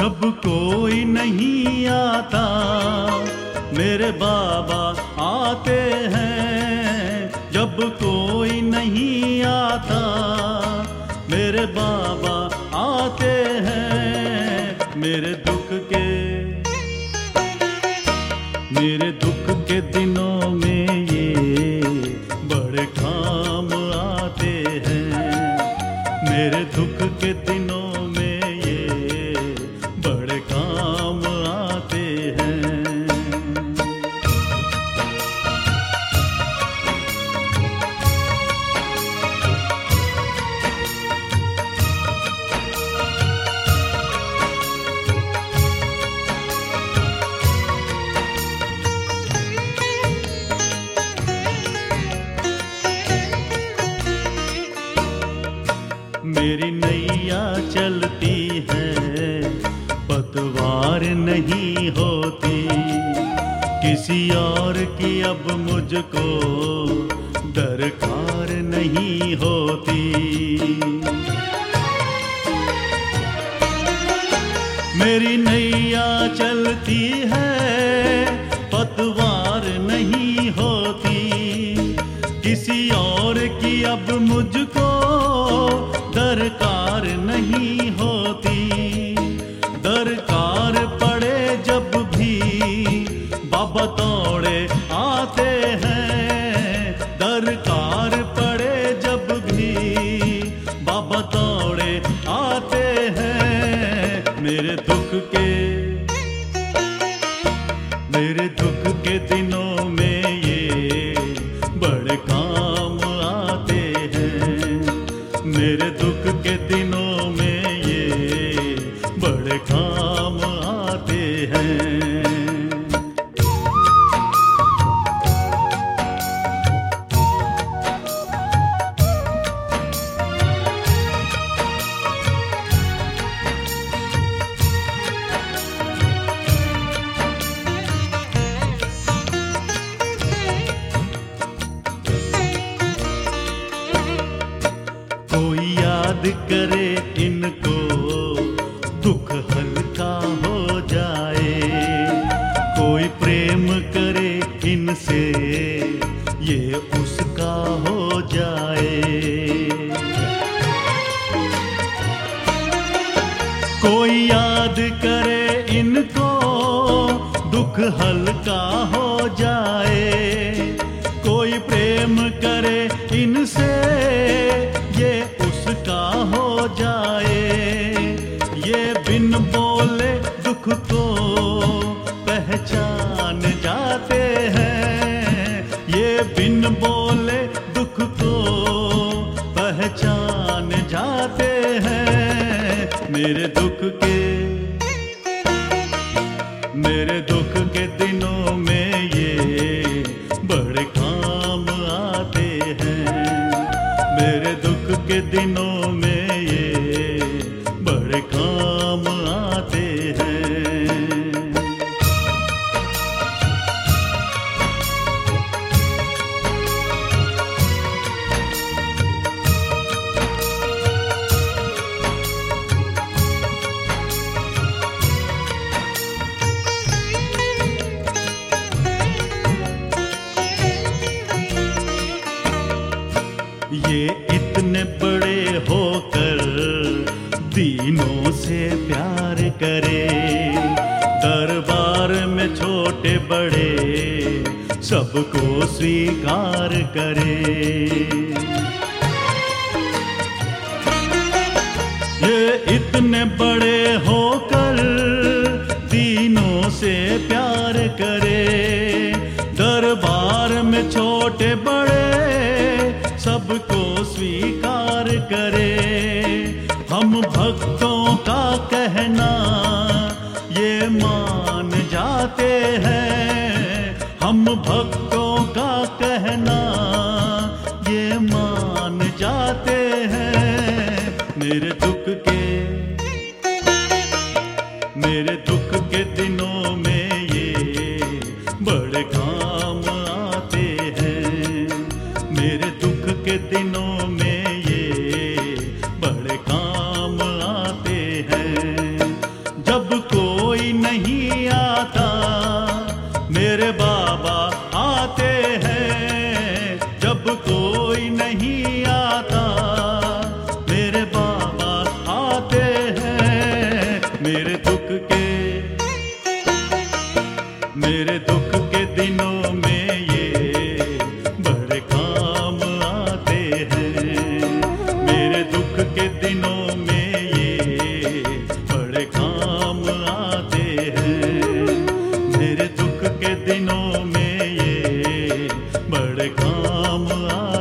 जब कोई नहीं आता मेरे बाबा आते हैं। जब कोई नहीं आता मेरे बाबा आते हैं। मेरे दुख के दिनों में ये बड़े काम आते हैं। मेरे दुख के दिनों में ये बड़े काम आते हैं। मेरी नैया चलती है पतवार नहीं होती। किसी और की अब मुझको दरकार नहीं होती। मेरी नैया चलती है पतवार नहीं होती। किसी और की अब मुझको दरकार नहीं होती। दरकार पड़े जब भी बाबा दौड़े आते हैं। दरकार पड़े जब भी बाबा दौड़े आते हैं। मेरे दुख के दिनों में ये बड़े काम आते हैं। मेरे दुख के दिनों में ये बड़े काम आते हैं। कोई याद करे इनको दुख हल्का हो जाए। कोई प्रेम करे इनसे ये उसका हो जाए। कोई याद करे इनको दुख हल्का हो जाए। कोई प्रेम करे इनसे ये उसका हो जाए। ये बिन बोले दुख को पहचान जाते हैं। ये बिन बोले दुख को पहचान जाते हैं। मेरे दुख के दिनों में ये बड़े काम आते हैं। मेरे दुख के दिनों में ये बड़े काम आते हैं। ये इतने बड़े होकर दीनों से प्यार करे। दरबार में छोटे बड़े सबको स्वीकार करे। ये इतने बड़े होकर दीनों से प्यार करे। दरबार में छोटे बड़े सबको स्वीकार करे। हम भक्तों का कहना ये मान जाते हैं। हम भक्तों का कहना ये मान जाते हैं। मेरे दुख के दिनों में ये बड़े काम आते हैं। मेरे दुख के दिनों में ये बड़े काम आते हैं। जब जब कोई नहीं आता मेरे बाबा आते हैं। मेरे दुख के दिनों में ये बड़े काम आते हैं। मेरे दुख के दिनों में ये बड़े काम आते हैं। मेरे दुख के दिनों में ये बड़े काम आते हैं।